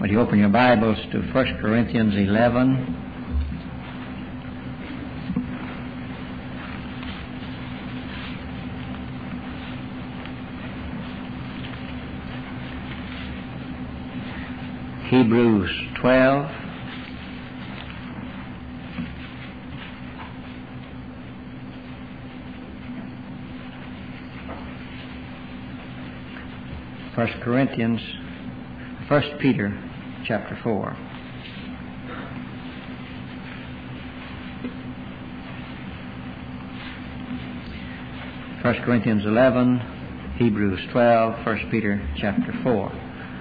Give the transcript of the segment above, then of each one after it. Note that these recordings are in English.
Would you open your Bibles to 1 Corinthians 11? Hebrews 12. First Peter chapter 4. First Corinthians 11, Hebrews 12, 1 Peter chapter 4.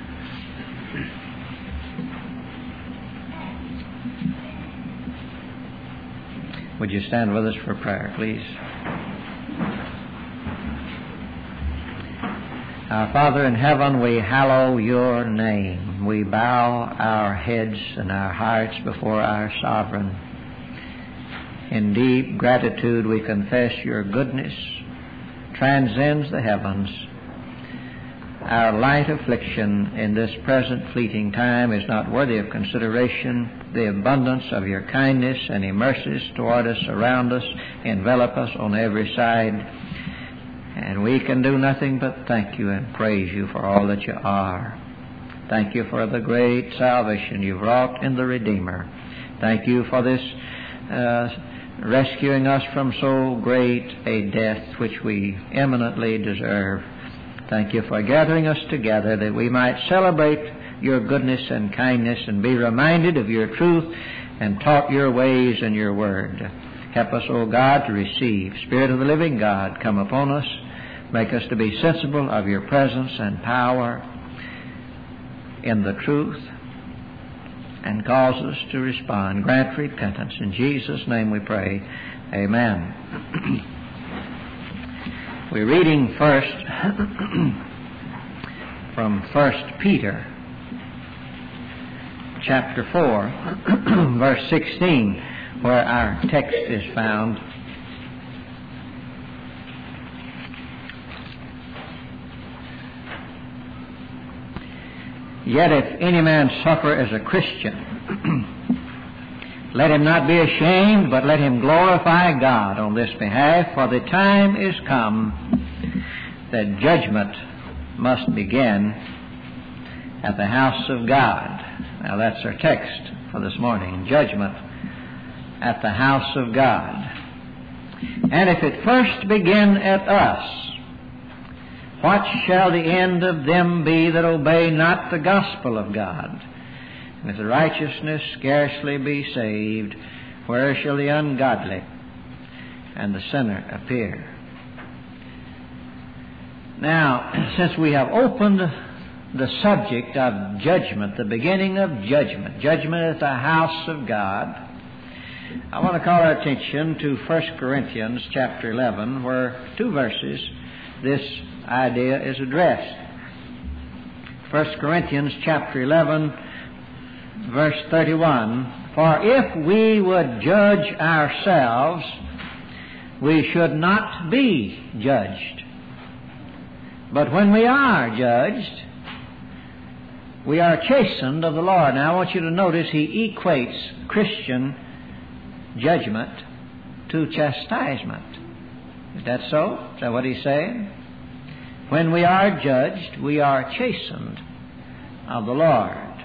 Would you stand with us for prayer, please? Our Father in heaven, we hallow your name. We bow our heads and our hearts before our Sovereign. In deep gratitude we confess your goodness transcends the heavens. Our light affliction in this present fleeting time is not worthy of consideration. The abundance of your kindness and your mercies toward us, around us, envelop us on every side. And we can do nothing but thank you and praise you for all that you are. Thank you for the great salvation you've wrought in the Redeemer. Thank you for this rescuing us from so great a death which we eminently deserve. Thank you for gathering us together that we might celebrate your goodness and kindness and be reminded of your truth and taught your ways and your word. Help us, O God, to receive. Spirit of the living God, come upon us. Make us to be sensible of your presence and power in the truth and cause us to respond. Grant repentance. In Jesus' name we pray. Amen. We're reading first from 1 Peter chapter 4, verse 16, where our text is found. Yet if any man suffer as a Christian, let him not be ashamed, but let him glorify God on this behalf, for the time is come that judgment must begin at the house of God. Now that's our text for this morning, judgment at the house of God. And if it first begin at us, what shall the end of them be that obey not the gospel of God? And if the righteousness scarcely be saved, where shall the ungodly and the sinner appear? Now, since we have opened the subject of judgment, the beginning of judgment at the house of God, I want to call our attention to 1 Corinthians chapter 11, where two verses this idea is addressed. 1 Corinthians chapter 11, verse 31, for if we would judge ourselves, we should not be judged. But when we are judged, we are chastened of the Lord. Now I want you to notice he equates Christian judgment to chastisement. Is that so? Is that what he's saying? When we are judged, we are chastened of the Lord.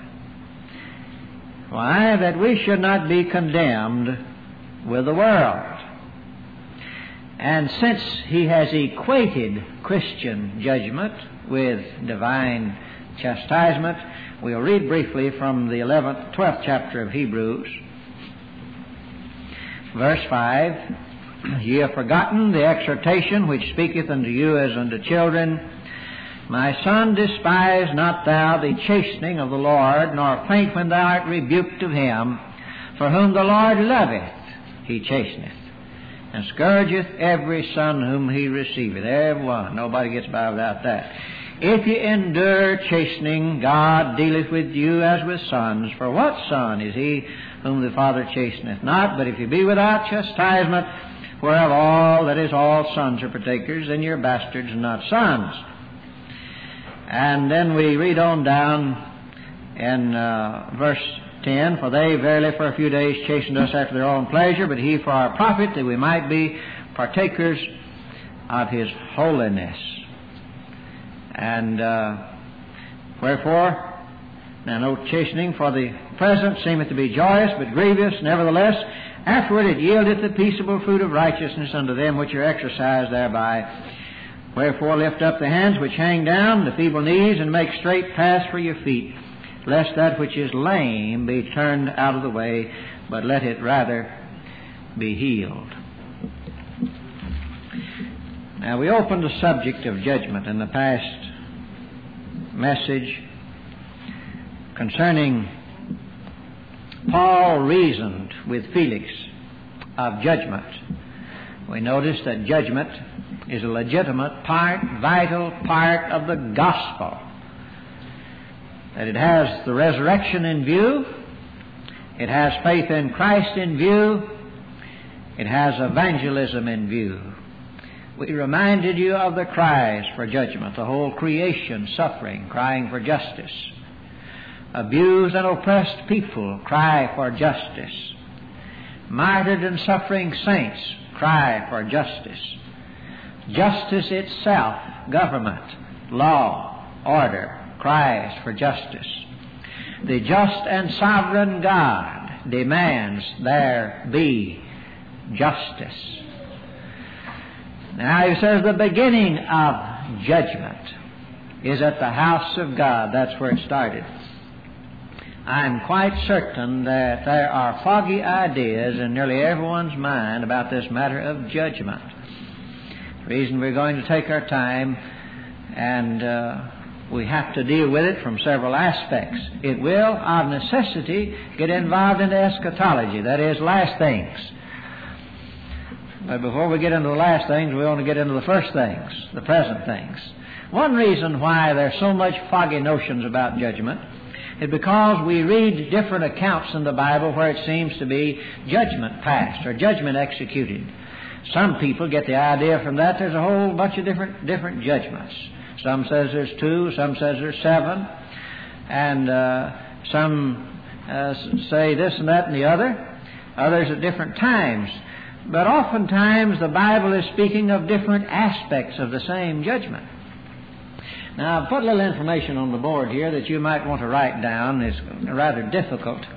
Why? That we should not be condemned with the world. And since he has equated Christian judgment with divine chastisement, we'll read briefly from the 12th chapter of Hebrews, verse 5. Ye have forgotten the exhortation which speaketh unto you as unto children. My son, despise not thou the chastening of the Lord, nor faint when thou art rebuked of him. For whom the Lord loveth, he chasteneth, and scourgeth every son whom he receiveth. Every one. Nobody gets by without that. If ye endure chastening, God dealeth with you as with sons. For what son is he whom the Father chasteneth not? But if ye be without chastisement, whereof all, that is, all sons are partakers, then you're bastards and not sons. And then we read on down in verse 10, for they verily for a few days chastened us after their own pleasure, but he for our profit, that we might be partakers of his holiness. And wherefore, now no chastening for the present seemeth to be joyous, but grievous. Nevertheless, afterward it yieldeth the peaceable fruit of righteousness unto them which are exercised thereby. Wherefore lift up the hands which hang down, the feeble knees, and make straight paths for your feet, lest that which is lame be turned out of the way, but let it rather be healed. Now, we opened the subject of judgment in the past message concerning Paul reasoned with Felix of judgment. We noticed that judgment is a legitimate part, vital part of the gospel. That it has the resurrection in view, it has faith in Christ in view, it has evangelism in view. We reminded you of the cries for judgment, the whole creation suffering, crying for justice. Abused and oppressed people cry for justice. Martyred and suffering saints cry for justice. Justice itself, government, law, order, cries for justice. The just and sovereign God demands there be justice. Now he says the beginning of judgment is at the house of God. That's where it started. I'm quite certain that there are foggy ideas in nearly everyone's mind about this matter of judgment. The reason we're going to take our time, and we have to deal with it from several aspects. It will, of necessity, get involved into eschatology, that is, last things. But before we get into the last things, we want to get into the first things, the present things. One reason why there's so much foggy notions about judgment is because we read different accounts in the Bible where it seems to be judgment passed or judgment executed. Some people get the idea from that there's a whole bunch of different judgments. Some says there's 2, some says there's 7, and some say this and that and the other, others at different times. But oftentimes the Bible is speaking of different aspects of the same judgment. Now, I've put a little information on the board here that you might want to write down. It's rather difficult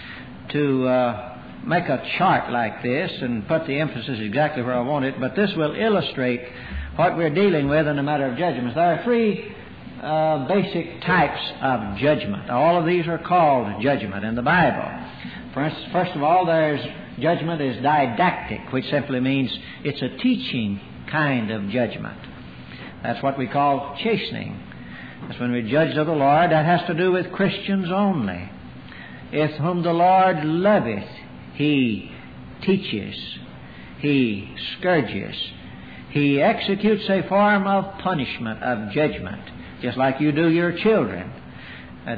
to make a chart like this and put the emphasis exactly where I want it, but this will illustrate what we're dealing with in the matter of judgments. There are 3 basic types of judgment. All of these are called judgment in the Bible. First of all, there's judgment is didactic, which simply means it's a teaching kind of judgment. That's what we call chastening. That's when we judge of the Lord. That has to do with Christians only. If whom the Lord loveth, He teaches, He scourges, He executes a form of punishment, of judgment, just like you do your children. It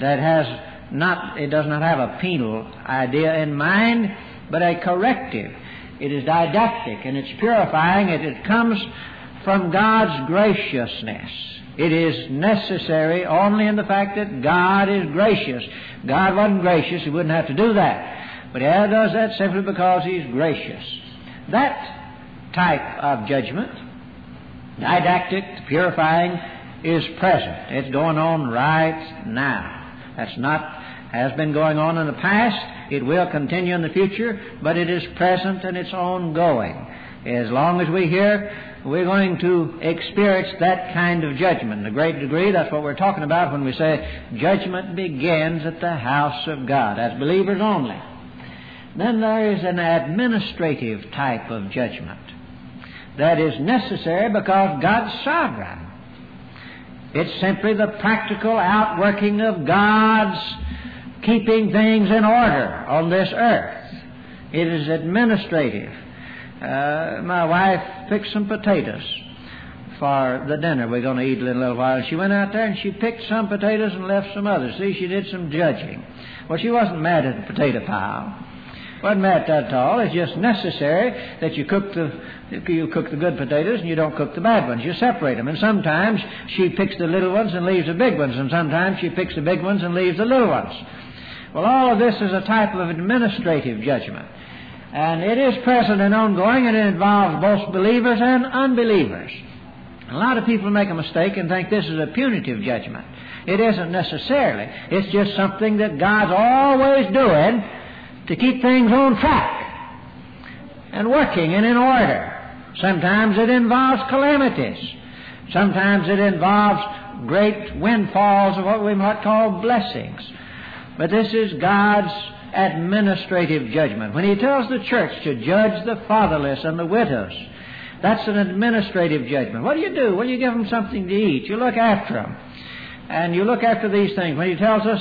does not have a penal idea in mind, but a corrective. It is didactic and it's purifying. It comes from God's graciousness. It is necessary only in the fact that God is gracious. God wasn't gracious, He wouldn't have to do that. But He does that simply because He's gracious. That type of judgment, didactic, purifying, is present. It's going on right now. That's not has been going on in the past. It will continue in the future, but it is present and it's ongoing. As long as we're here, we're going to experience that kind of judgment. In a great degree, that's what we're talking about when we say judgment begins at the house of God. That's believers only. Then there is an administrative type of judgment that is necessary because God's sovereign. It's simply the practical outworking of God's keeping things in order on this earth. It is administrative. My wife picked some potatoes for the dinner we're going to eat in a little while. She went out there and she picked some potatoes and left some others. See, she did some judging. Well, she wasn't mad at the potato pile. Wasn't that at all. It's just necessary that you cook the good potatoes and you don't cook the bad ones. You separate them. And sometimes she picks the little ones and leaves the big ones, and sometimes she picks the big ones and leaves the little ones. Well, all of this is a type of administrative judgment. And it is present and ongoing, and it involves both believers and unbelievers. A lot of people make a mistake and think this is a punitive judgment. It isn't necessarily. It's just something that God's always doing to keep things on track and working and in order. Sometimes it involves calamities. Sometimes it involves great windfalls of what we might call blessings. But this is God's administrative judgment. When He tells the church to judge the fatherless and the widows, that's an administrative judgment. What do? Well, you give them something to eat. You look after them. And you look after these things. When He tells us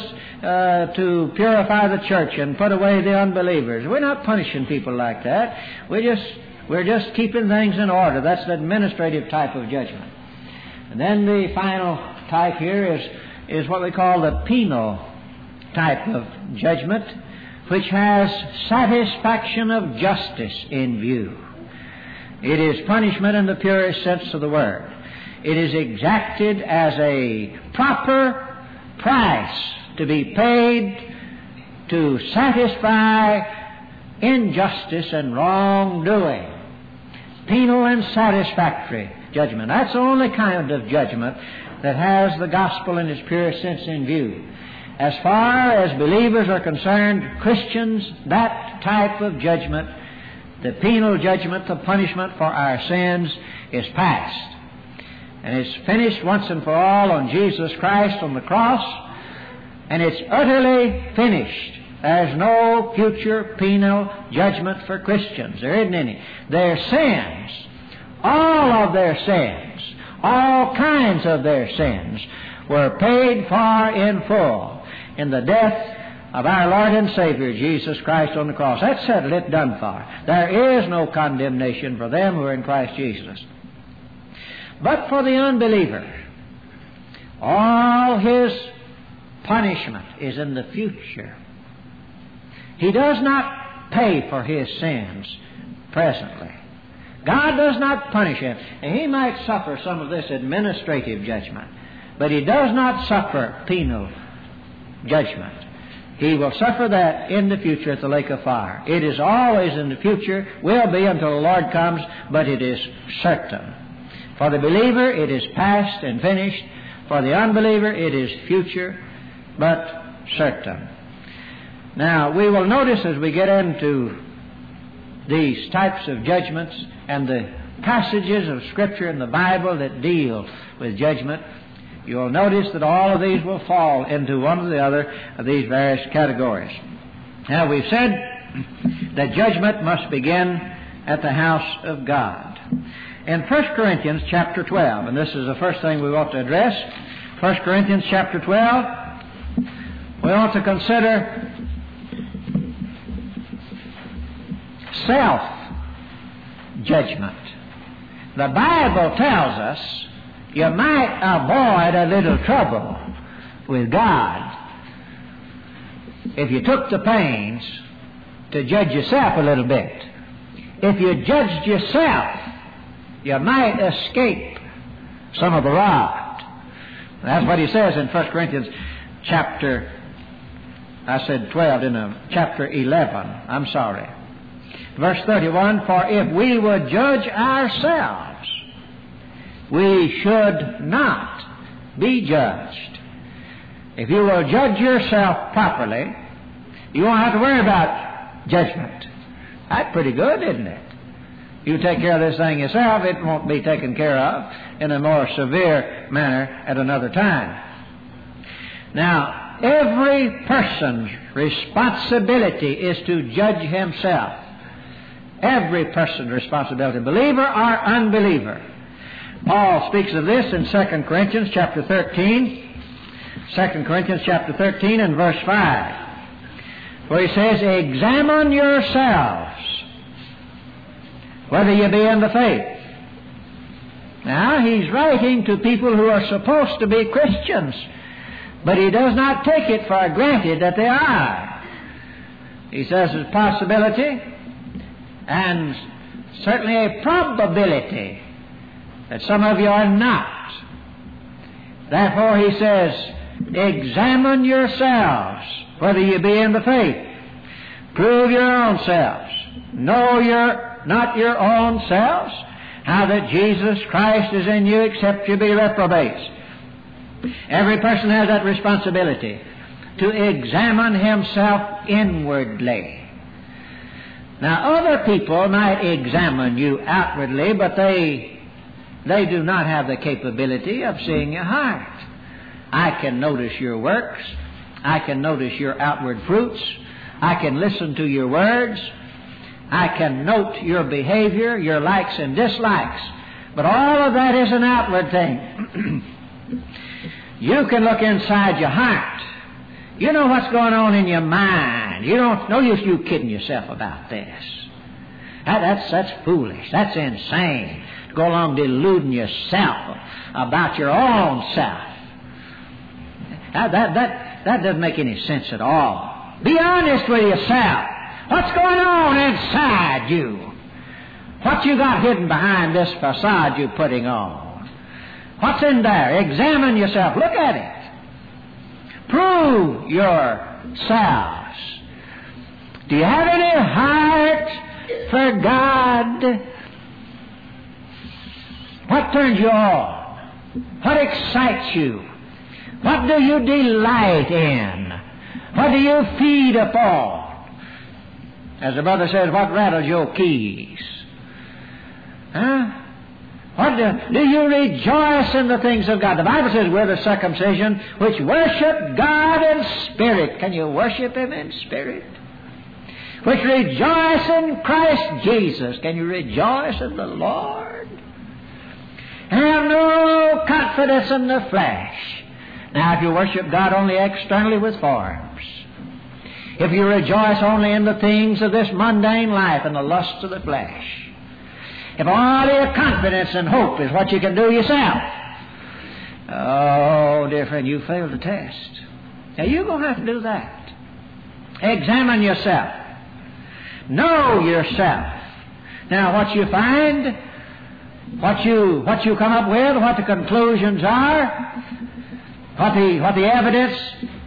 to purify the church and put away the unbelievers, we're not punishing people like that. We're just keeping things in order. That's the administrative type of judgment. And then the final type here is what we call the penal type of judgment, which has satisfaction of justice in view. It is punishment in the purest sense of the word. It is exacted as a proper price to be paid to satisfy injustice and wrongdoing. Penal and satisfactory judgment. That's the only kind of judgment that has the gospel in its purest sense in view. As far as believers are concerned, Christians, that type of judgment, the penal judgment, the punishment for our sins, is past. And it's finished once and for all on Jesus Christ on the cross, and it's utterly finished. There's no future penal judgment for Christians. There isn't any. Their sins, all of their sins, all kinds of their sins, were paid for in full in the death of our Lord and Savior, Jesus Christ on the cross. That's settled, it's done for. There is no condemnation for them who are in Christ Jesus. But for the unbeliever, all his punishment is in the future. He does not pay for his sins presently. God does not punish him. And he might suffer some of this administrative judgment, but he does not suffer penal judgment. He will suffer that in the future at the lake of fire. It is always in the future, will be until the Lord comes, but it is certain. For the believer, it is past and finished. For the unbeliever, it is future, but certain. Now, we will notice as we get into these types of judgments and the passages of Scripture in the Bible that deal with judgment, you'll notice that all of these will fall into one or the other of these various categories. Now, we've said that judgment must begin at the house of God. In 1 Corinthians chapter 12, and this is the first thing we want to address, 1 Corinthians chapter 12, we want to consider self-judgment. The Bible tells us you might avoid a little trouble with God if you took the pains to judge yourself a little bit. If you judged yourself, you might escape some of the rod. That's what he says in 1 Corinthians chapter, I said 12, didn't I? Chapter 11. I'm sorry. Verse 31, for if we would judge ourselves, we should not be judged. If you will judge yourself properly, you won't have to worry about judgment. That's pretty good, isn't it? You take care of this thing yourself, it won't be taken care of in a more severe manner at another time. Now, every person's responsibility is to judge himself. Every person's responsibility, believer or unbeliever. Paul speaks of this in 2 Corinthians chapter 13. 2 Corinthians chapter 13 and verse 5. Where he says, examine yourselves whether you be in the faith. Now, he's writing to people who are supposed to be Christians, but he does not take it for granted that they are. He says there's a possibility and certainly a probability that some of you are not. Therefore, he says, examine yourselves whether you be in the faith. Prove your own selves. Know not your own selves, how that Jesus Christ is in you, except you be reprobates. Every person has that responsibility to examine himself inwardly. Now, other people might examine you outwardly, but they do not have the capability of seeing your heart. I can notice your works. I can notice your outward fruits. I can listen to your words. I can note your behavior, your likes and dislikes. But all of that is an outward thing. You can look inside your heart. You know what's going on in your mind. You don't, no use you kidding yourself about this. That's foolish. That's insane. To go along deluding yourself about your own self. That doesn't make any sense at all. Be honest with yourself. What's going on inside you? What you got hidden behind this facade you're putting on? What's in there? Examine yourself. Look at it. Prove yourselves. Do you have any heart for God? What turns you on? What excites you? What do you delight in? What do you feed upon? As the brother says, what rattles your keys? Huh? What do you rejoice in the things of God? The Bible says we're the circumcision which worship God in spirit. Can you worship Him in spirit? Which rejoice in Christ Jesus. Can you rejoice in the Lord? And have no confidence in the flesh. Now, if you worship God only externally with forms, if you rejoice only in the things of this mundane life and the lusts of the flesh, if all your confidence and hope is what you can do yourself, oh, dear friend, you failed the test. Now, you're going to have to do that. Examine yourself. Know yourself. Now, what you find, what you come up with, what the conclusions are, what the evidence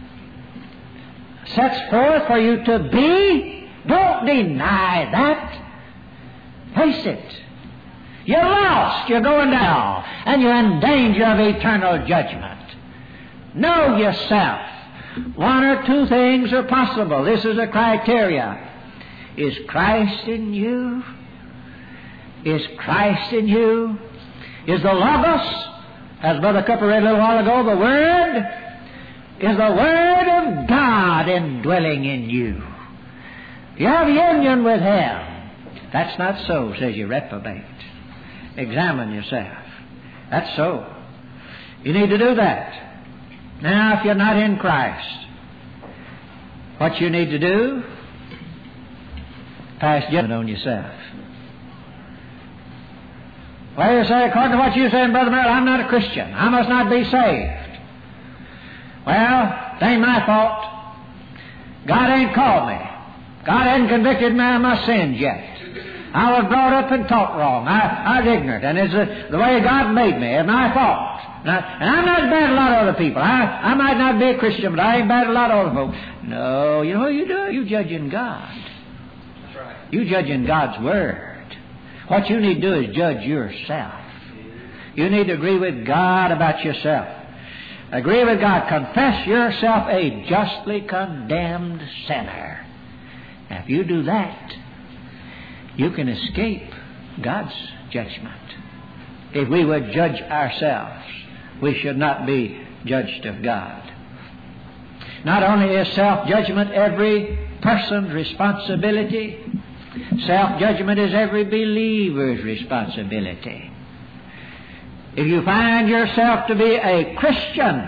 sets forth for you to be, don't deny that. Face it. You're lost. You're going down. And you're in danger of eternal judgment. Know yourself. One or two things are possible. This is a criteria. Is Christ in you? Is Christ in you? Is the Logos, as Brother Cooper read a little while ago, the Word? Is the Word of God indwelling in you? You have union with Him. That's not so, says you reprobate. Examine yourself. That's so. You need to do that. Now, if you're not in Christ, what you need to do, pass judgment on yourself. Well, you say, according to what you're saying, Brother Merrill, I'm not a Christian. I must not be saved. Well, it ain't my fault. God ain't called me. God hasn't convicted me of my sins yet. I was brought up and taught wrong. I was ignorant, and it's the way God made me. It's my fault. And I'm not as bad as a lot of other people. I might not be a Christian, but I ain't bad as a lot of other folks. No, you know what you do? You judging God. That's right. You judging God's Word. What you need to do is judge yourself. You need to agree with God about yourself. Agree with God. Confess yourself a justly condemned sinner. Now, if you do that, you can escape God's judgment. If we would judge ourselves, we should not be judged of God. Not only is self-judgment every person's responsibility, self-judgment is every believer's responsibility. If you find yourself to be a Christian,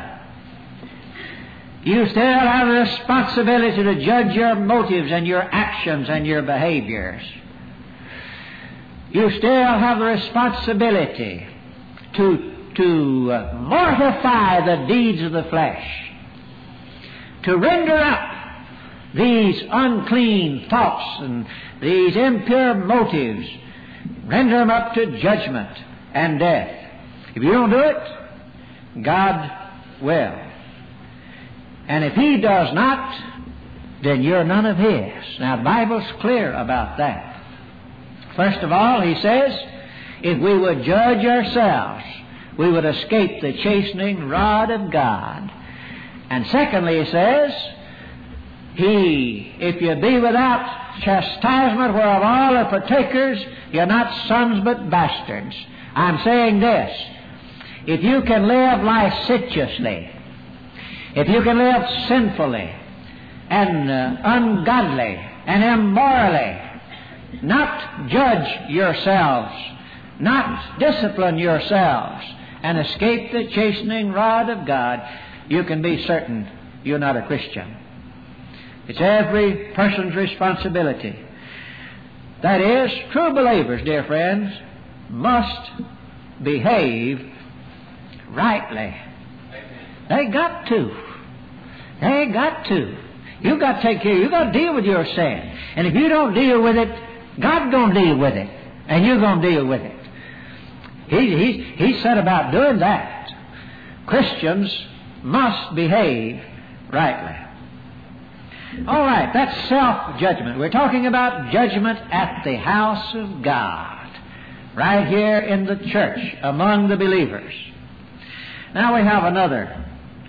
you still have a responsibility to judge your motives and your actions and your behaviors. You still have a responsibility to mortify the deeds of the flesh, to render up these unclean thoughts and these impure motives, render them up to judgment and death. If you don't do it, God will. And if He does not, then you're none of His. Now, the Bible's clear about that. First of all, He says, if we would judge ourselves, we would escape the chastening rod of God. And secondly, He says, if you be without chastisement whereof all are partakers, you're not sons but bastards. I'm saying this. If you can live licentiously, if you can live sinfully and ungodly and immorally, not judge yourselves, not discipline yourselves, and escape the chastening rod of God, you can be certain you're not a Christian. It's every person's responsibility. That is, true believers, dear friends, must behave rightly. They got to. They got to. You've got to take care. You've got to deal with your sin. And if you don't deal with it, God's going to deal with it. And you're going to deal with it. He said about doing that. Christians must behave rightly. All right, that's self-judgment. We're talking about judgment at the house of God, right here in the church, among the believers. Now we have another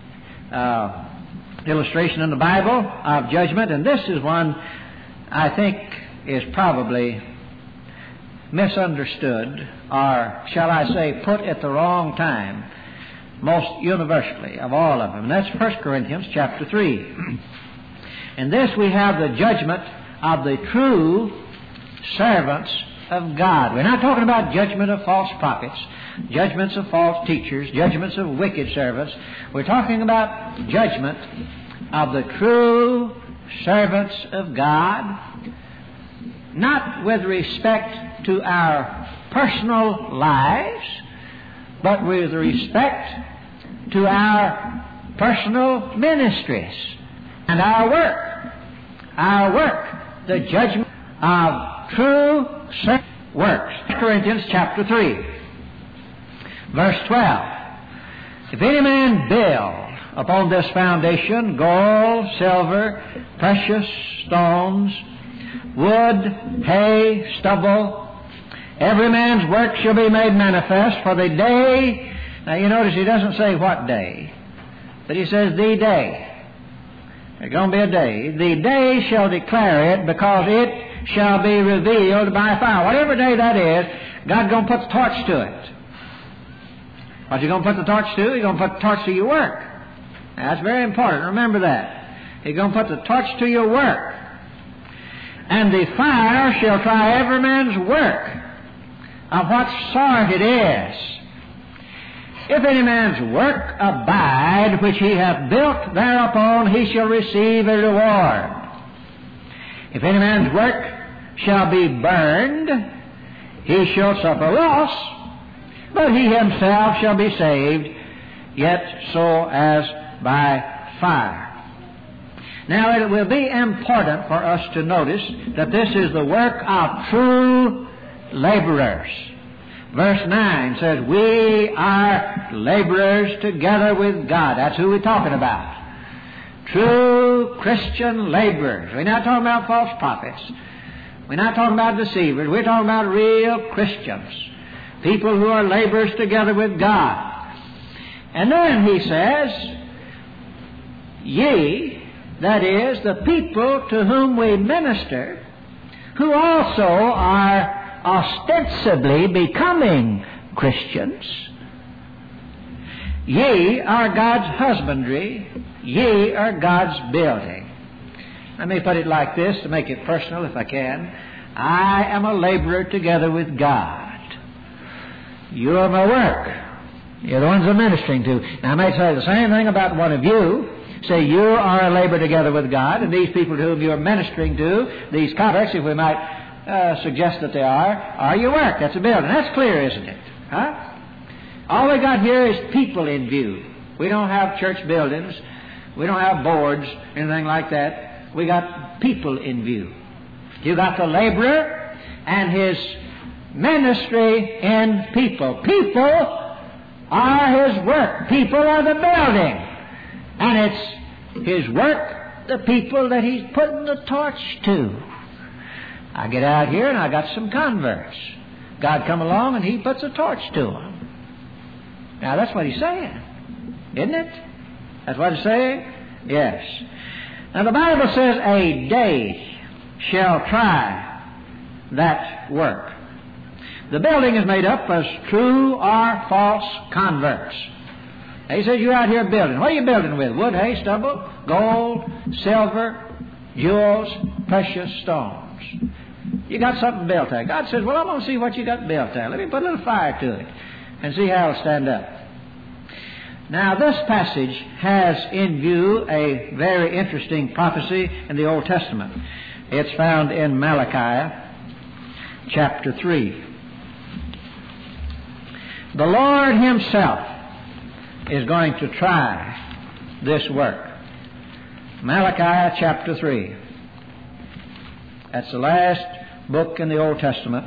illustration in the Bible of judgment, and this is one I think is probably misunderstood, or shall I say put at the wrong time, most universally of all of them. And that's 1 Corinthians chapter 3. In this we have the judgment of the true servants of God. We're not talking about judgment of false prophets, judgments of false teachers, judgments of wicked servants. We're talking about judgment of the true servants of God, not with respect to our personal lives, but with respect to our personal ministries and our work. Our work, the judgment of true works. 1 Corinthians chapter 3, verse 12. If any man build upon this foundation gold, silver, precious stones, wood, hay, stubble, every man's work shall be made manifest, for the day. Now you notice he doesn't say what day, but he says the day. There's going to be a day. The day shall declare it, because it shall be revealed by fire. Whatever day that is, God's going to put the torch to it. What's He going to put the torch to? He's going to put the torch to your work. Now, that's very important. Remember that. He's going to put the torch to your work. And the fire shall try every man's work of what sort it is. If any man's work abide, which he hath built thereupon, he shall receive a reward. If any man's work shall be burned, he shall suffer loss, but he himself shall be saved, yet so as by fire. Now it will be important for us to notice that this is the work of true laborers. Verse 9 says, we are laborers together with God. That's who we're talking about. True Christian laborers. We're not talking about false prophets. We're not talking about deceivers. We're talking about real Christians. People who are laborers together with God. And then he says, ye, that is, the people to whom we minister, who also are ostensibly becoming Christians. Ye are God's husbandry, ye are God's building. Let me put it like this to make it personal if I can. I am a laborer together with God. You are my work. You're the ones I'm ministering to. Now I may say the same thing about one of you. Say you are a laborer together with God, and these people to whom you're ministering to, these converts, if we might suggest that they are your work. That's a building. That's clear, isn't it? Huh? All we got here is people in view. We don't have church buildings. We don't have boards, anything like that. we got people in view. You got the laborer and his ministry in people. People are his work. People are the building. And it's his work, the people that he's putting the torch to. I get out here and I got some converts. God come along and he puts a torch to them. Now that's what he's saying, isn't it? That's what he's saying? Yes. Now the Bible says a day shall try that work. The building is made up as true or false converts. He says, you're out here building. What are you building with? Wood, hay, stubble, gold, silver, jewels, precious stones. You got something built there. God says, well, I'm going to see what you got built there. Let me put a little fire to it and see how it'll stand up. Now, this passage has in view a very interesting prophecy in the Old Testament. It's found in Malachi chapter 3. The Lord himself is going to try this work. Malachi chapter 3. That's the last book in the Old Testament.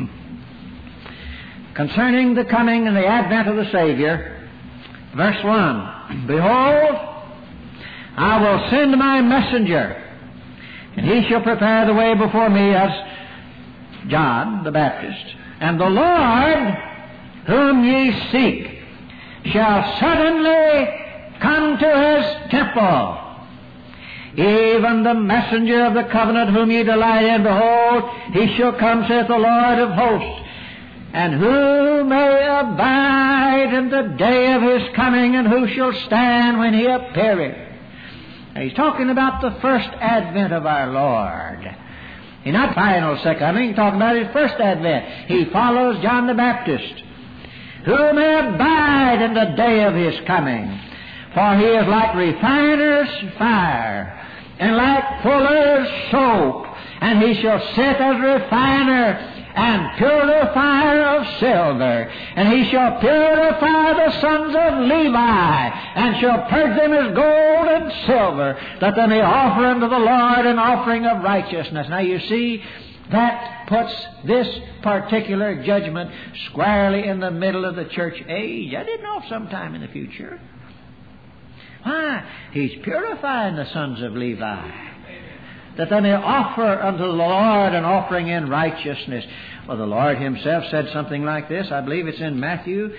Concerning the coming and the advent of the Savior, verse 1. Behold, I will send my messenger, and he shall prepare the way before me, as John the Baptist. And the Lord whom ye seek shall suddenly come to his temple. Even the messenger of the covenant whom ye delight in, behold, he shall come, saith the Lord of hosts. And who may abide in the day of his coming, and who shall stand when he appeareth? Now, he's talking about the first advent of our Lord. He's not final second coming, he's talking about his first advent. He follows John the Baptist. Who may abide in the day of his coming? For he is like refiner's fire, and like fuller's soap. And he shall sit as refiner and purifier of silver. And he shall purify the sons of Levi, and shall purge them as gold and silver, that they may offer unto the Lord an offering of righteousness. Now you see, that puts this particular judgment squarely in the middle of the church age. I didn't know sometime in the future. Why? He's purifying the sons of Levi, that they may offer unto the Lord an offering in righteousness. Well, the Lord himself said something like this. I believe it's in Matthew,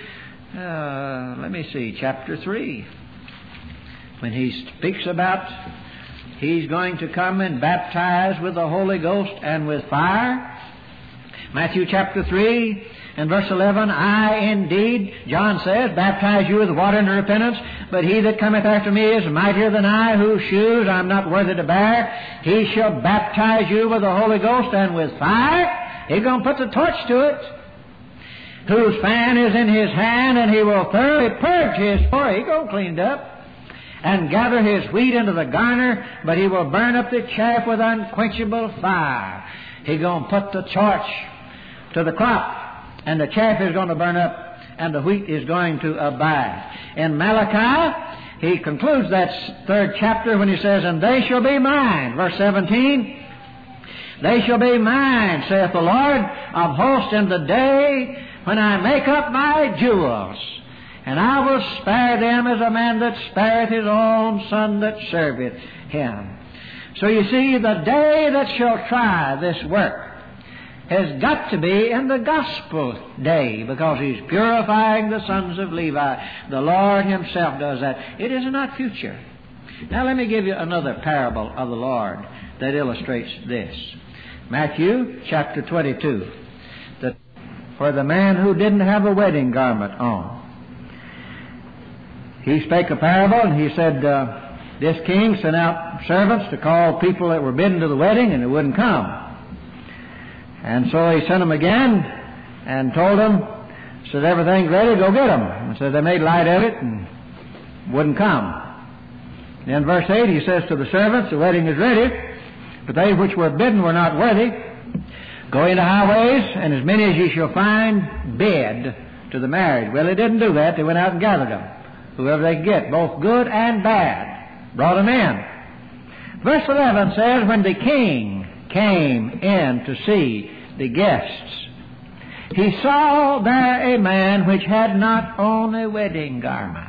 chapter 3. When he speaks about he's going to come and baptize with the Holy Ghost and with fire. Matthew chapter 3 and verse 11, I indeed, John says, baptize you with water unto repentance, but he that cometh after me is mightier than I, whose shoes I am not worthy to bear. He shall baptize you with the Holy Ghost and with fire. He's going to put the torch to it. Whose fan is in his hand, and he will thoroughly purge his floor. He's going to clean it up. And gather his wheat into the garner, but he will burn up the chaff with unquenchable fire. He's going to put the torch to the crop, and the chaff is going to burn up, and the wheat is going to abide. In Malachi, he concludes that third chapter when he says, and they shall be mine. Verse 17, they shall be mine, saith the Lord of hosts, in the day when I make up my jewels. And I will spare them as a man that spareth his own son that serveth him. So you see, the day that shall try this work has got to be in the gospel day, because he's purifying the sons of Levi. The Lord himself does that. It is not future. Now let me give you another parable of the Lord that illustrates this. Matthew chapter 22. For the man who didn't have a wedding garment on, he spake a parable, and he said, this king sent out servants to call people that were bidden to the wedding, and they wouldn't come. And so he sent them again and told them, said, everything's ready, go get them. And so they made light of it and wouldn't come. Then verse 8, he says to the servants, the wedding is ready, but they which were bidden were not worthy. Go into highways, and as many as ye shall find, bid to the marriage. Well, they didn't do that. They went out and gathered them. Whoever they could get, both good and bad, brought them in. Verse 11 says, when the king came in to see the guests, he saw there a man which had not on a wedding garment.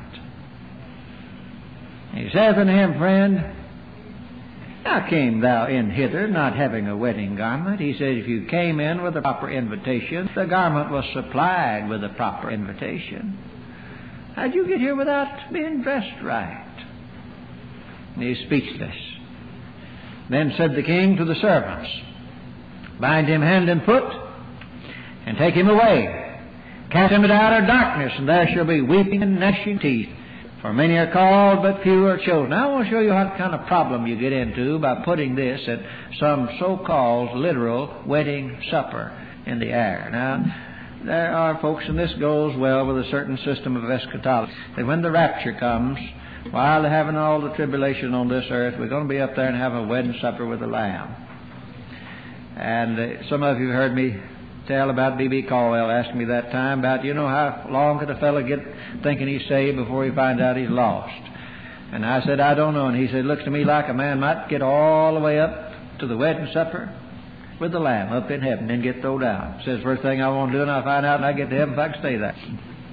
He saith unto him, friend, how came thou in hither not having a wedding garment? He said, if you came in with a proper invitation, the garment was supplied with a proper invitation. How'd you get here without being dressed right? And he's speechless. Then said the king to the servants, bind him hand and foot, and take him away. Cast him into outer darkness, and there shall be weeping and gnashing teeth. For many are called, but few are chosen. Now I want to show you what kind of problem you get into by putting this at some so-called literal wedding supper in the air. Now, there are folks, and this goes well with a certain system of eschatology, that when the rapture comes, while they're having all the tribulation on this earth, we're going to be up there and have a wedding supper with the Lamb. And some of you heard me tell about B.B. Caldwell asking me that time about, how long could a fellow get thinking he's saved before he finds out he's lost? And I said, I don't know. And he said, looks to me like a man might get all the way up to the wedding supper with the Lamb up in heaven and get thrown out. Says, first thing I want to do, and I find out and I get to heaven if I can stay there.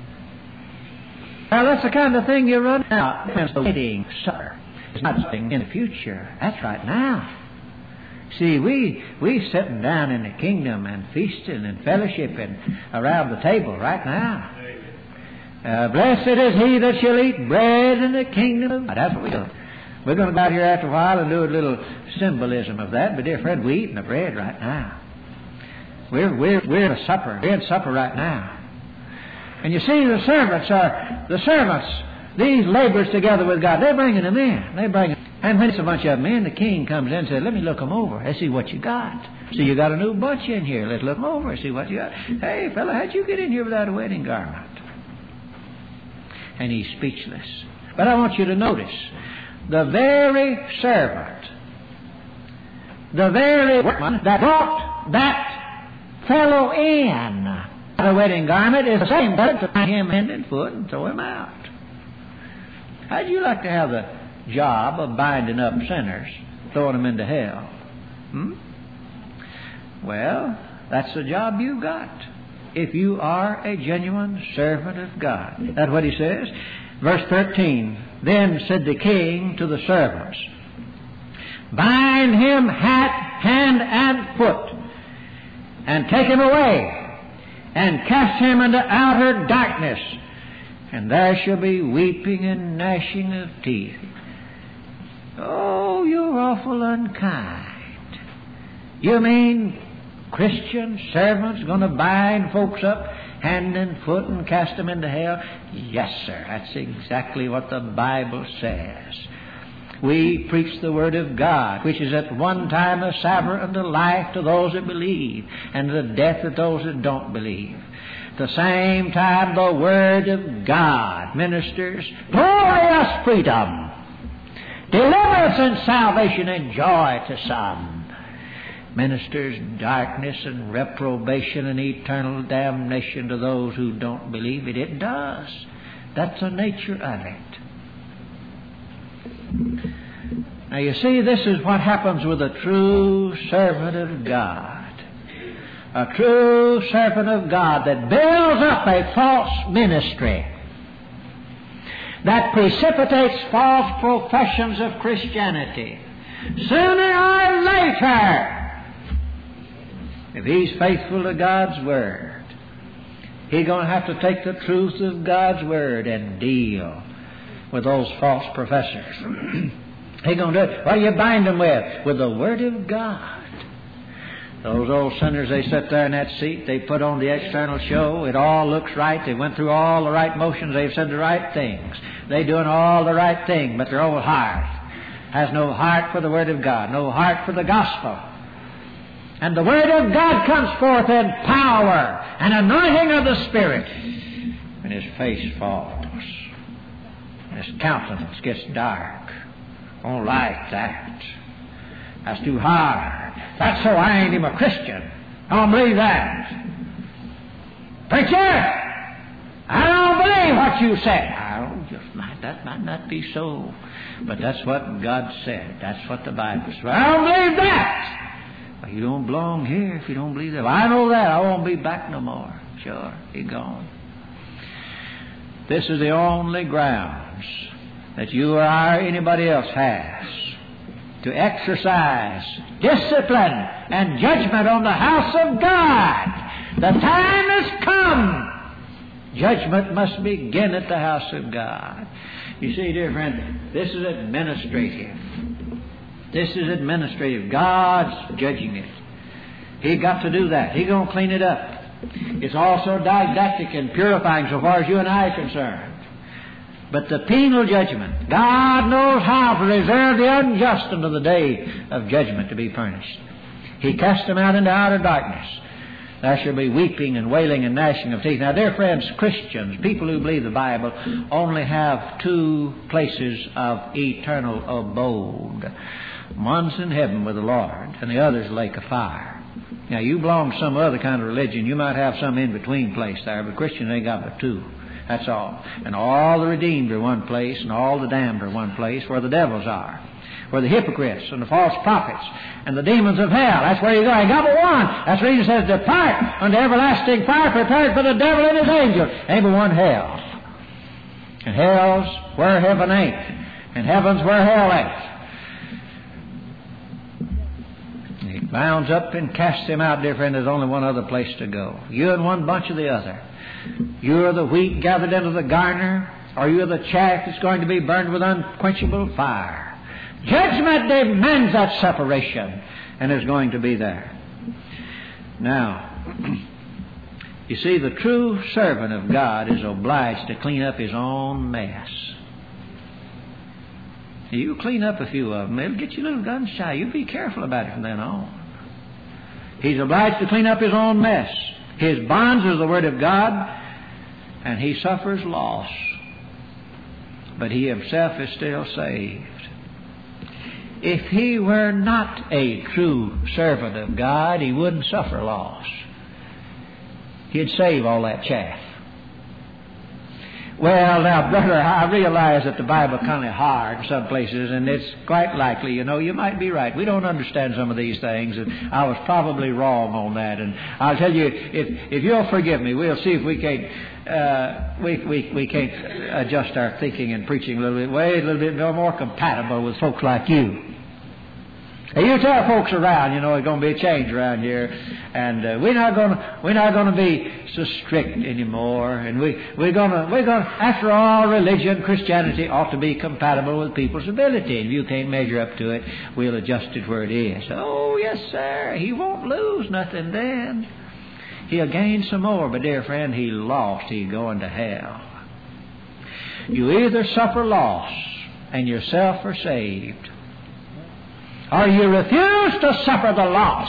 Now, that's the kind of thing you run out. The wedding supper is not something in the future. That's right now. See, we sitting down in the kingdom and feasting and fellowshipping around the table right now. Blessed is he that shall eat bread in the kingdom of God. That's what we do. We're going to go out here after a while and do a little symbolism of that. But dear friend, we're eating the bread right now. We're at supper. We're at supper right now. And you see, the servants, these laborers together with God, they're bringing them in. And when it's a bunch of them in, the king comes in and says, let me look them over. Let's see what you got. See, you got a new bunch in here. Let's look them over and see what you got. Hey, fella, how'd you get in here without a wedding garment? And he's speechless. But I want you to notice, the very servant, the very workman that brought that fellow in a wedding garment is the same person to tie him hand and foot and throw him out. How'd you like to have the job of binding up sinners, throwing them into hell? Well, that's the job you got if you are a genuine servant of God. That's what he says. Verse 13, then said the king to the servants, bind him hand and foot, and take him away, and cast him into outer darkness, and there shall be weeping and gnashing of teeth. Oh, you're awful unkind. You mean Christian servants going to bind folks up hand and foot and cast them into hell? Yes, sir. That's exactly what the Bible says. We preach the Word of God, which is at one time a savor unto life to those that believe, and to death to those that don't believe. At the same time, the Word of God ministers glorious freedom, deliverance and salvation and joy to some. Ministers darkness and reprobation and eternal damnation to those who don't believe it. It does. That's the nature of it. Now you see, this is what happens with a true servant of God. A true servant of God that builds up a false ministry, that precipitates false professions of Christianity. Sooner or later, if he's faithful to God's Word, he's going to have to take the truth of God's Word and deal with those false professors. He's going to do it. What do you bind them with? With the Word of God. Those old sinners, they sit there in that seat, they put on the external show, it all looks right, they went through all the right motions, they've said the right things, they're doing all the right thing, but their old heart has no heart for the Word of God, no heart for the gospel. And the Word of God comes forth in power and anointing of the Spirit, and his face falls, and his countenance gets dark. I don't like that. That's too hard. That's so I ain't even a Christian. I don't believe that. Preacher, I don't believe what you said. I don't that might not be so. But that's what God said. That's what the Bible says. Well, I don't believe that. Well, you don't belong here if you don't believe that. Well, I know that. I won't be back no more. Sure, he's gone. This is the only grounds that you or I or anybody else has to exercise discipline and judgment on the house of God. The time has come. Judgment must begin at the house of God. You see, dear friend, this is administrative. This is administrative. God's judging it. He got to do that. He's going to clean it up. It's also didactic and purifying so far as you and I are concerned. But the penal judgment, God knows how to reserve the unjust unto the day of judgment to be punished. He cast them out into outer darkness. There shall be weeping and wailing and gnashing of teeth. Now, dear friends, Christians, people who believe the Bible, only have two places of eternal abode. One's in heaven with the Lord, and the other's a lake of fire. Now, you belong to some other kind of religion. You might have some in-between place there, but Christians ain't got but two. That's all. And all the redeemed are one place, and all the damned are one place, where the devils are, where the hypocrites and the false prophets and the demons of hell. That's where you go. You got but one. That's the reason it says, depart unto everlasting fire prepared for the devil and his angels. Ain't but one hell. And hell's where heaven ain't, and heaven's where hell ain't. He bounds up and casts him out, dear friend. There's only one other place to go. You and one bunch of the other. You're the wheat gathered into the garner, or you're the chaff that's going to be burned with unquenchable fire. Judgment demands that separation, and is going to be there. Now, you see, the true servant of God is obliged to clean up his own mess. You clean up a few of them, it'll get you a little gun shy. You be careful about it from then on. He's obliged to clean up his own mess. His bonds are the Word of God, and he suffers loss. But he himself is still saved. If he were not a true servant of God, he wouldn't suffer loss. He'd save all that chaff. Well, now, brother, I realize that the Bible is kind of hard in some places, and it's quite likely, you might be right. We don't understand some of these things, and I was probably wrong on that. And I'll tell you, if you'll forgive me, we'll see if we can't we can't adjust our thinking and preaching a little bit more compatible with folks like you. Now, you tell folks around, there's going to be a change around here, and we're not going to be so strict anymore. And we're going to. After all, religion, Christianity ought to be compatible with people's ability. And if you can't measure up to it, we'll adjust it where it is. Oh, yes, sir. He won't lose nothing then. He'll gain some more. But, dear friend, he lost. He's going to hell. You either suffer loss and yourself are saved, or you refuse to suffer the loss.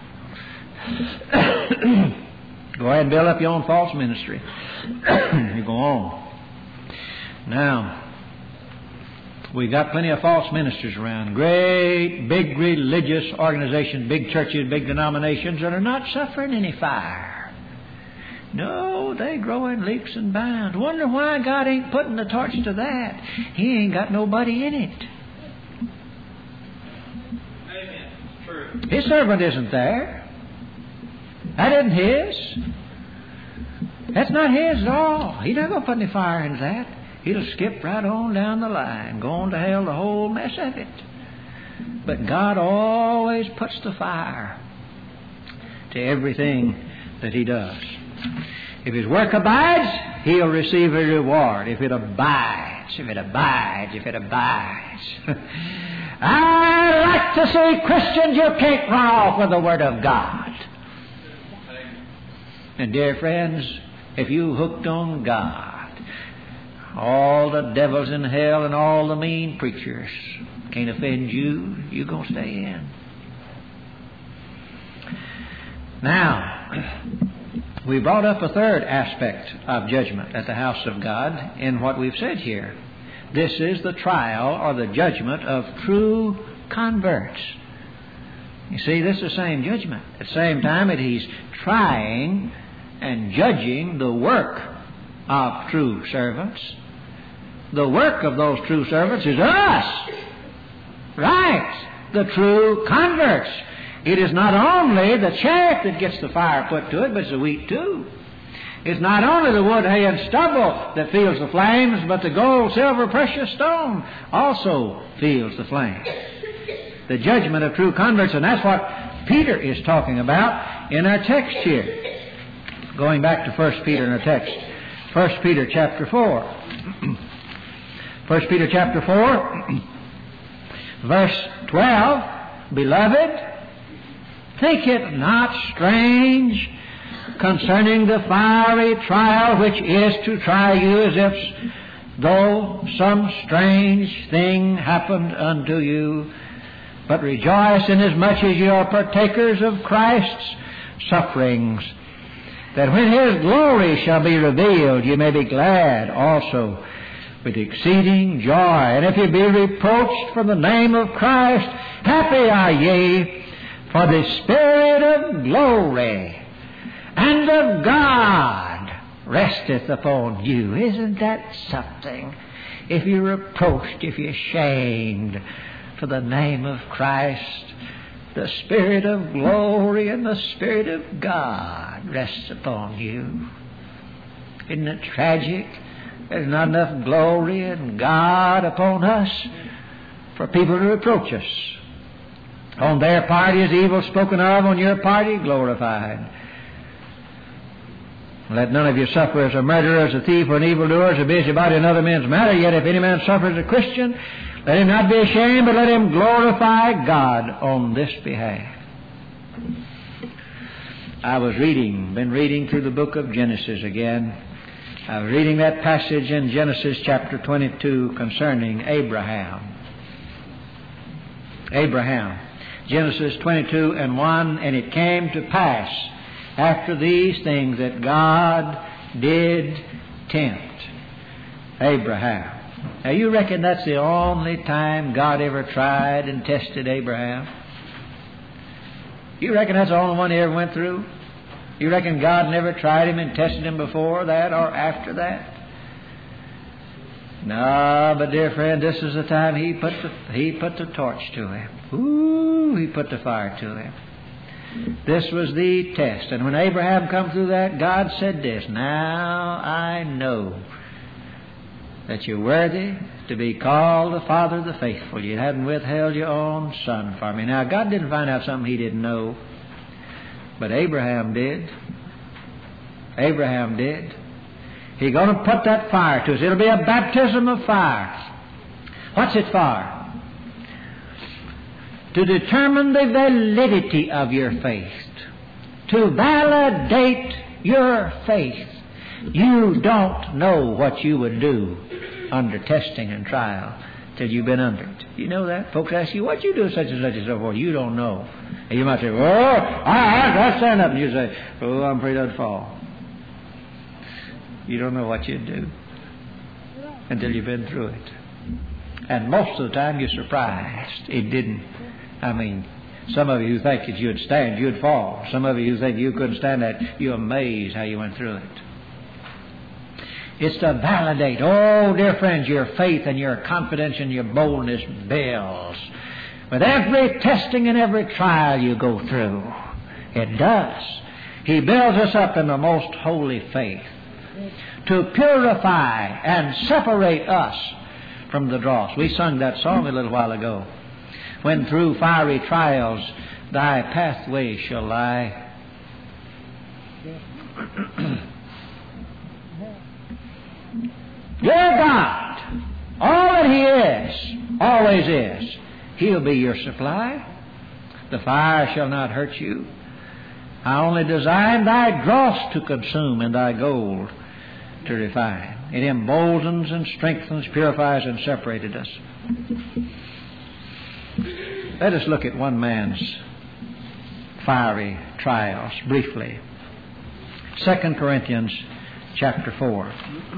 Go ahead and build up your own false ministry. You go on. Now, we got plenty of false ministers around. Great, big religious organizations, big churches, big denominations that are not suffering any fire. No, they grow in leaps and bounds. Wonder why God ain't putting the torch to that. He ain't got nobody in it. His servant isn't there. That isn't his. That's not his at all. He's not going to put any fire in that. He'll skip right on down the line, go on to hell, the whole mess of it. But God always puts the fire to everything that he does. If his work abides, he'll receive a reward. If it abides. I like to see Christians you can't run off with the Word of God. And dear friends, if you hooked on God, all the devils in hell and all the mean preachers can't offend you, you're going to stay in. Now, we brought up a third aspect of judgment at the house of God in what we've said here. This is the trial or the judgment of true converts. You see, this is the same judgment. At the same time that he's trying and judging the work of true servants, The work of those true servants is us. Right. The true converts. It is not only the chaff that gets the fire put to it, but it's the wheat too. It's not only the wood, hay, and stubble that feels the flames, but the gold, silver, precious stone also feels the flames. The judgment of true converts, and that's what Peter is talking about in our text here. Going back to 1 Peter in our text. 1 Peter chapter 4. 1 Peter chapter 4, verse 12. Beloved, think it not strange concerning the fiery trial which is to try you, as if though some strange thing happened unto you, but rejoice inasmuch as you are partakers of Christ's sufferings, that when His glory shall be revealed, you may be glad also with exceeding joy. And if you be reproached for the name of Christ, happy are ye, for the Spirit of glory and of God resteth upon you. Isn't that something? If you're reproached, if you're shamed for the name of Christ, the Spirit of glory and the Spirit of God rests upon you. Isn't it tragic? There's not enough glory and God upon us for people to reproach us. On their part is evil spoken of, on your party glorified. Let none of you suffer as a murderer, as a thief, or an evildoer, as a busybody in other men's matter. Yet if any man suffer as a Christian, let him not be ashamed, but let him glorify God on this behalf. I was been reading through the book of Genesis again. I was reading that passage in Genesis chapter 22 concerning Abraham. Genesis 22 and 1, and it came to pass after these things that God did tempt Abraham. Now you reckon that's the only time God ever tried and tested Abraham? You reckon that's the only one he ever went through? You reckon God never tried him and tested him before that or after that? No, but dear friend, this is the time he put the torch to him. Ooh, he put the fire to him. This was the test. And when Abraham come through that, God said this, now I know that you're worthy to be called the Father of the faithful. You hadn't withheld your own son from me. Now, God didn't find out something he didn't know, but Abraham did. Abraham did. He's going to put that fire to us. It'll be a baptism of fire. What's it for? To determine the validity of your faith. To validate your faith. You don't know what you would do under testing and trial till you've been under it. You know that? Folks ask you, what you do such and such and so forth. You don't know. And you might say, I'll stand up. And you say, I'm afraid I'd fall. You don't know what you'd do until you've been through it. And most of the time you're surprised it didn't. I mean, some of you who think that you'd stand, you'd fall. Some of you who think you couldn't stand that, you're amazed how you went through it. It's to validate, oh, dear friends, your faith and your confidence and your boldness builds. With every testing and every trial you go through, it does. He builds us up in the most holy faith to purify and separate us from the dross. We sung that song a little while ago. When through fiery trials thy pathway shall lie. Your God, all that He is, always is, He'll be your supply. The fire shall not hurt you. I only design thy dross to consume and thy gold to refine. It emboldens and strengthens, purifies and separated us. Let us look at one man's fiery trials briefly. 2 Corinthians chapter 4.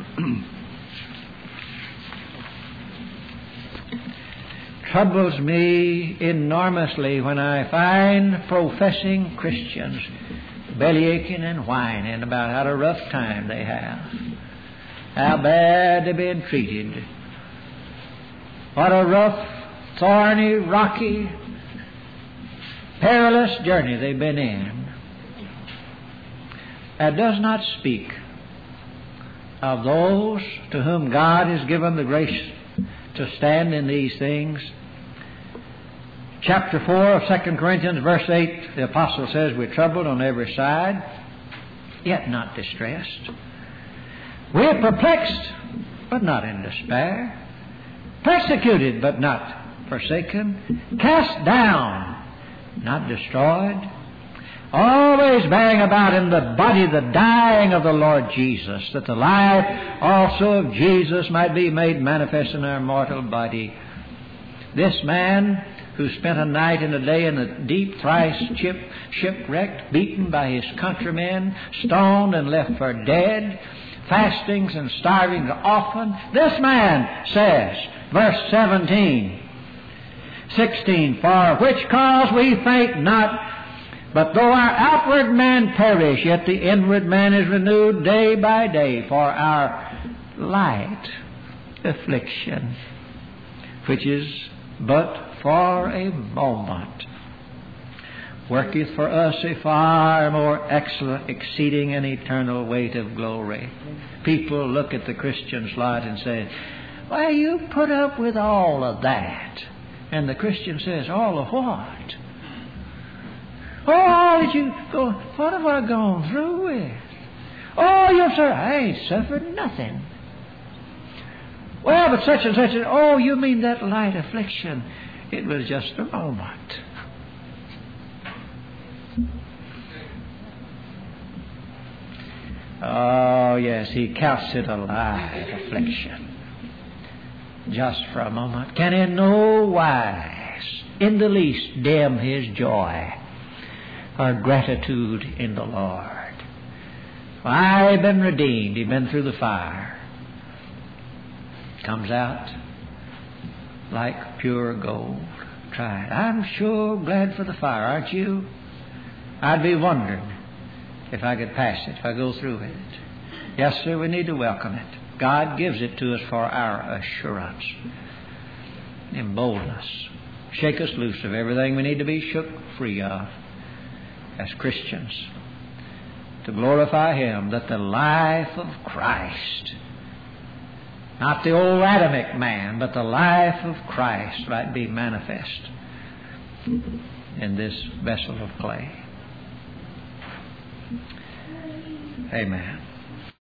Troubles me enormously when I find professing Christians bellyaching and whining about how a rough time they have, how bad they're being treated, What a rough, thorny, rocky, perilous journey they've been in. That does not speak of those to whom God has given the grace to stand in these things. Chapter 4 of 2 Corinthians, verse 8, the apostle says, we're troubled on every side, yet not distressed. We're perplexed, but not in despair. Persecuted, but not forsaken. Cast down, not destroyed. Always bearing about in the body the dying of the Lord Jesus, that the life also of Jesus might be made manifest in our mortal body. This man who spent a night and a day in a deep, thrice shipwrecked, beaten by his countrymen, stoned and left for dead, fastings and starving often. This man says, verse 16, for which cause we faint not, but though our outward man perish, yet the inward man is renewed day by day. For our light affliction, which is but for a moment, worketh for us a far more excellent, exceeding and eternal weight of glory. People look at the Christian's lot and say, why, you put up with all of that. And the Christian says, all of what? Oh, did you go? What have I gone through with? Oh, you sir, I ain't suffered nothing. Well, but such and such. Oh, you mean that light affliction? It was just a moment. Oh, yes, he counts it a light affliction. Just for a moment. Can in no wise, in the least, dim his joy or gratitude in the Lord. I've been redeemed. He's been through the fire. Comes out like pure gold. Try it. I'm sure glad for the fire, aren't you? I'd be wondering if I could pass it, if I go through it. Yes, sir, we need to welcome it. God gives it to us for our assurance. Embolden us. Shake us loose of everything we need to be shook free of as Christians, to glorify Him, that the life of Christ, not the old Adamic man, but the life of Christ might be manifest in this vessel of clay. Amen.